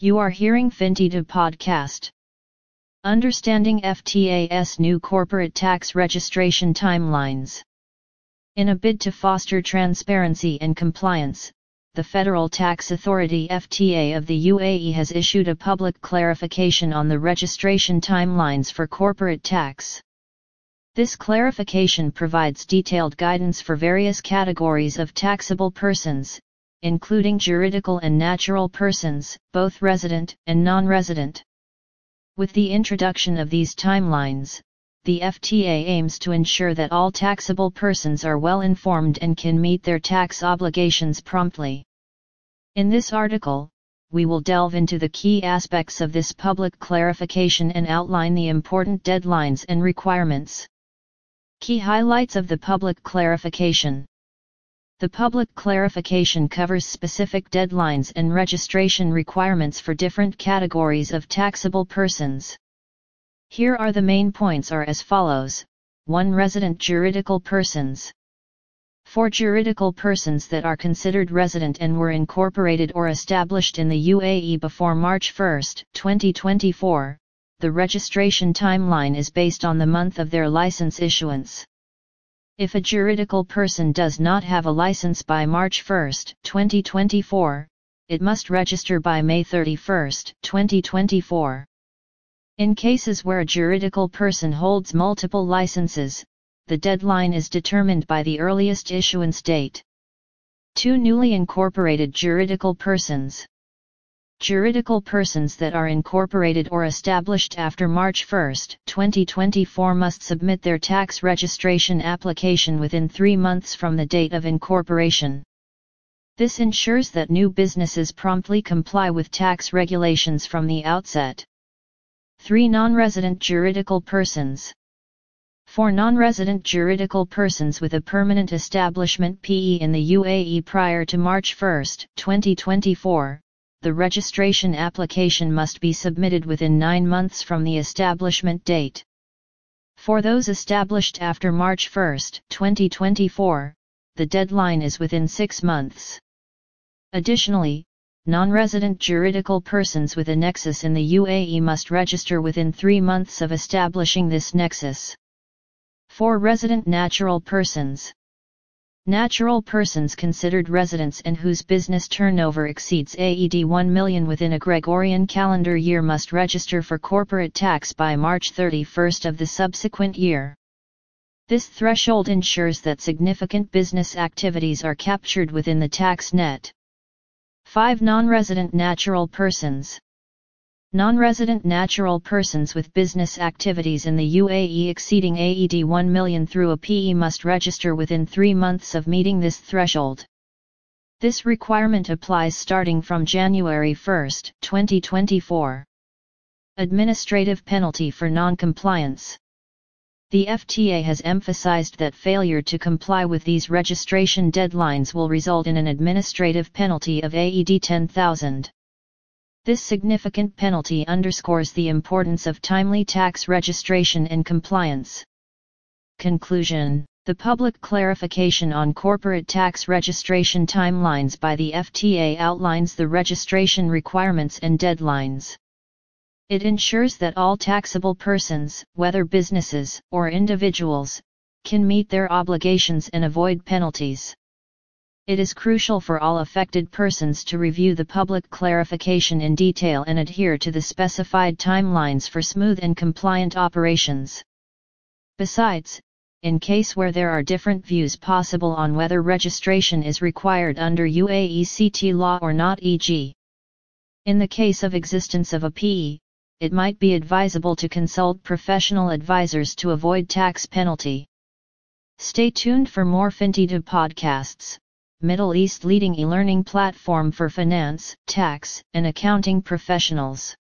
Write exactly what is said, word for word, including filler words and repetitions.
You are hearing FinTED podcast. Understanding F T A's new corporate tax registration timelines. In a bid to foster transparency and compliance, the Federal Tax Authority F T A of the U A E has issued a public clarification on the registration timelines for corporate tax. This clarification provides detailed guidance for various categories of taxable persons, including juridical and natural persons, both resident and non-resident. With the introduction of these timelines, the F T A aims to ensure that all taxable persons are well informed and can meet their tax obligations promptly. In this article, we will delve into the key aspects of this public clarification and outline the important deadlines and requirements. Key highlights of the public clarification. The public clarification covers specific deadlines and registration requirements for different categories of taxable persons. Here are the main points are as follows. one Resident juridical persons. For juridical persons that are considered resident and were incorporated or established in the U A E before March first, twenty twenty-four, the registration timeline is based on the month of their license issuance. If a juridical person does not have a license by March first, twenty twenty-four, it must register by May thirty-first, twenty twenty-four. In cases where a juridical person holds multiple licenses, the deadline is determined by the earliest issuance date. two Newly incorporated juridical persons. Juridical persons that are incorporated or established after March first, twenty twenty-four must submit their tax registration application within three months from the date of incorporation. This ensures that new businesses promptly comply with tax regulations from the outset. three Non-resident juridical persons. For non-resident juridical persons with a permanent establishment P E in the U A E prior to March first, twenty twenty-four, the registration application must be submitted within nine months from the establishment date. For those established after March first, twenty twenty-four, the deadline is within six months. Additionally, non-resident juridical persons with a nexus in the U A E must register within three months of establishing this nexus. four Resident natural persons. Natural persons considered residents and whose business turnover exceeds A E D one million within a Gregorian calendar year must register for corporate tax by March thirty-first of the subsequent year. This threshold ensures that significant business activities are captured within the tax net. five Non-resident natural persons. Non-resident natural persons with business activities in the U A E exceeding A E D one million through a P E must register within three months of meeting this threshold. This requirement applies starting from January first, twenty twenty-four. Administrative penalty for non-compliance. The F T A has emphasized that failure to comply with these registration deadlines will result in an administrative penalty of A E D ten thousand. This significant penalty underscores the importance of timely tax registration and compliance. Conclusion. The public clarification on corporate tax registration timelines by the F T A outlines the registration requirements and deadlines. It ensures that all taxable persons, whether businesses or individuals, can meet their obligations and avoid penalties. It is crucial for all affected persons to review the public clarification in detail and adhere to the specified timelines for smooth and compliant operations. Besides, in case where there are different views possible on whether registration is required under U A E C T law or not, for example, in the case of existence of a P E, it might be advisable to consult professional advisors to avoid tax penalty. Stay tuned for more FinTED podcasts, Middle East leading e-learning platform for finance, tax, and accounting professionals.